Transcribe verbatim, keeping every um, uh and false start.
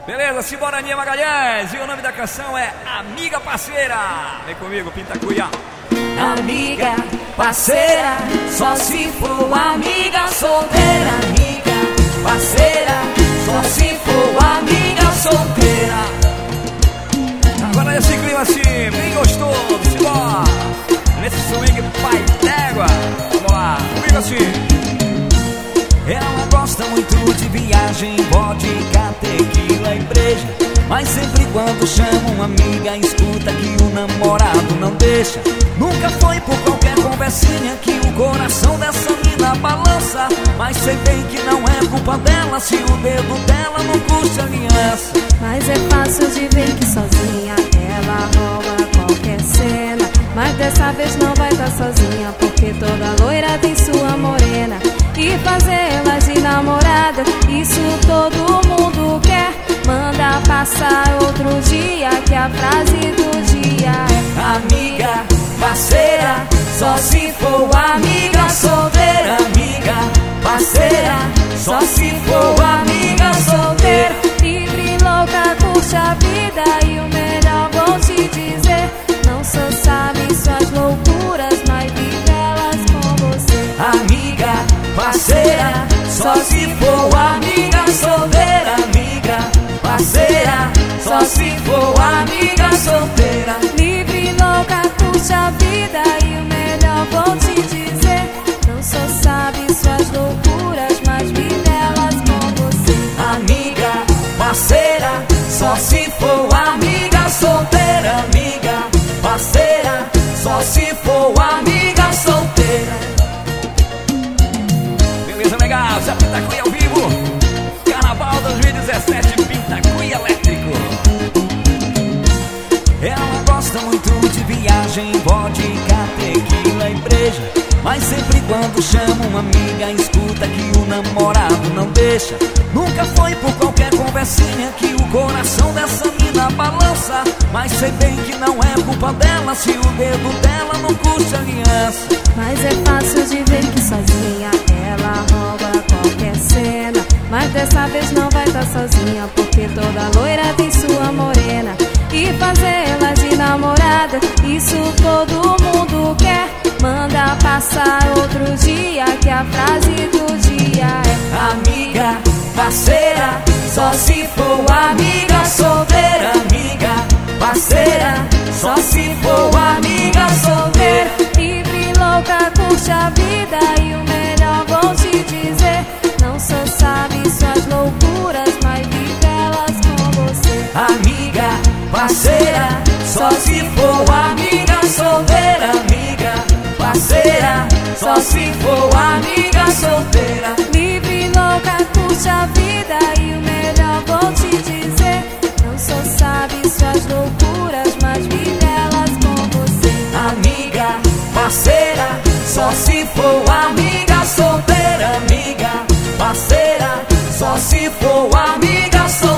Beleza, simbora, Aninha Magalhães. E o nome da canção é Amiga Parceira. Vem comigo, Pintacuia. Amiga, parceira, só se for amiga solteira. Amiga, parceira, só se for amiga solteira. Agora nesse clima assim, bem gostoso, simbora. Nesse swing pai d'égua. Vamos lá, comigo assim. Ela gosta muito de viagem, vodka, tequila e breja. Mas sempre quando chama uma amiga, escuta que o namorado não deixa. Nunca foi por qualquer conversinha que o coração dessa mina balança. Mas sei bem que não é culpa dela se o dedo dela não curte a aliança. Mas é fácil de ver que sozinha ela rouba qualquer cena. Mas dessa vez não vai estar sozinha, porque toda loira tem sua morena. E fazê-la de namorada, isso todo mundo quer. Manda passar outro dia, que a frase do dia é: amiga, parceira, só se for amiga solteira. Amiga, parceira, só se for amiga solteira. Livre, louca, curte a vida, e o melhor vou te dizer: não só sabe suas loucuras, mas vive elas com você. Amiga, parceira, só se for amiga solteira. Amiga, parceira, só se for amiga solteira. Livre, louca, curte a vida, e o melhor vou te dizer: não só sabe suas loucuras, mas vive elas com você. Amiga, parceira, só se for amiga solteira. Amiga, parceira, só se for amiga solteira. Beleza, legal, Zé Pintacuia ao vivo. Carnaval dois mil e dezessete, Pintacuia elétrico. Ela gosta muito de viagem, vodka, tequila e breja. Mas sempre quando chama uma amiga, escuta que o namorado não deixa. Nunca foi por qualquer conversinha que o coração dessa mina balança. Mas sei bem que não é culpa dela se o dedo dela não curte a aliança. Mas é fácil de ver que sozinha ela rouba qualquer cena. Mas dessa vez não vai estar sozinha, porque toda loira tem sua morena. E fazê-la de namorada, isso todo mundo quer. Manda passar outro dia, que a frase do dia é: amiga, parceira, só se for amiga solteira. Amiga, parceira, só se for amiga solteira. Livre, louca, curte a vida, e o melhor vou te dizer: não só sabe suas loucuras, mas vive elas com você. Amiga, parceira, só se for amiga solteira. Amiga, parceira, só se for amiga solteira. Livre, louca, curte a vida, e o melhor vou te dizer: não só sabe suas loucuras, mas vive elas com você. Amiga, parceira, só se for amiga solteira. Amiga, parceira, só se for amiga solteira.